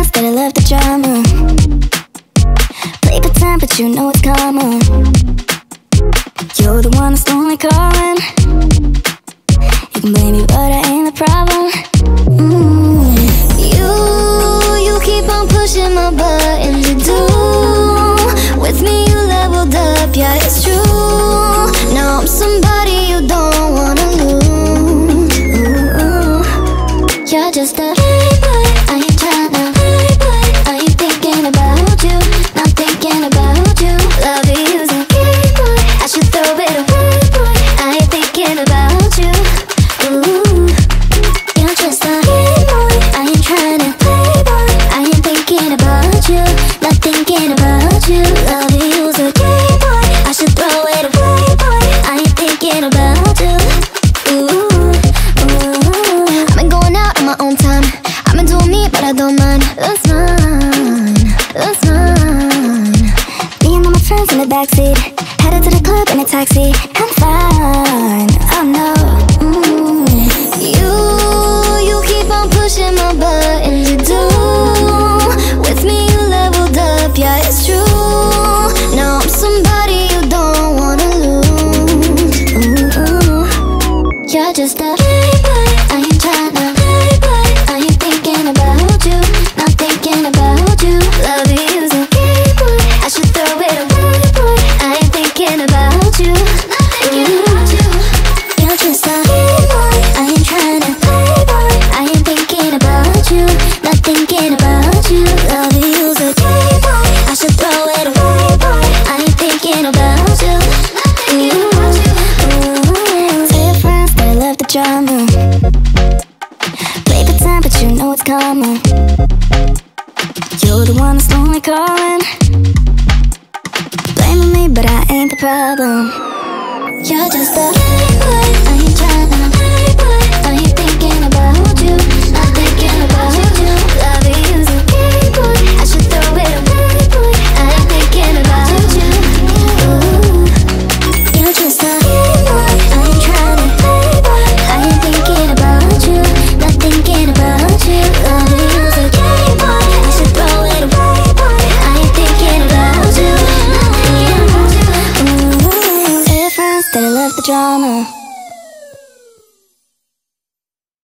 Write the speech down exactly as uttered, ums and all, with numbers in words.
friends that I love the drama. Play pretend but you know it's common. You're the one that's only calling. You can blame me but I ain't the problem. mm. You, you keep on pushing my buttons. You do. With me you leveled up, yeah it's true. Now I'm somebody you don't wanna lose. Ooh, you're just a playboy, I ain't tryna playboy. I ain't thinking about you, not thinking about you. Love you's a game boy, I should throw it away, boy. I ain't thinking about you. Ooh, you're just a playboy, I ain't tryna playboy. I ain't thinking about you, not thinking about you. Love you's a game boy, I should throw it away, boy. I ain't thinking about you. Ooh, ooh. I've been going out on my own time. I've been doing me, but I don't mind. That's mine, that's mine. Me and all my friends in the backseat, headed to the club in a taxi. I'm fine, oh no. mm. You, you keep on pushing my buttons. You do. With me you leveled up, yeah it's true. Now I'm somebody you don't wanna lose. Ooh, you're just a playboy, I ain't tryna playboy. I ain't thinking about you, not thinking about you. Love you's a game boy, I should throw it away, boy. I ain't thinking about you, not thinking about you. You're just a playboy, I ain't tryna playboy. I ain't thinking about you, not thinking about you. Love you's a game boy, I should throw it away, boy. I ain't thinking about you, not thinking about you. Ooh, tell your friends that I love the drama. Play pretend but you know it's common. You're the one that's only calling. Blaming me but I ain't the problem. You're just a playboy, I ain't tryna playboy. I ain't thinking about you, not thinking about you. Love you's a game boy, I should throw it away, boy. I ain't thinking about you. Ooh, you're just a playboy, I ain't tryna playboy. I ain't thinking about you, not thinking about you. Love you's a game boy, I should throw it away, boy. I ain't thinking about you, not thinking about you. Ooh, tell your friends that I love the drama.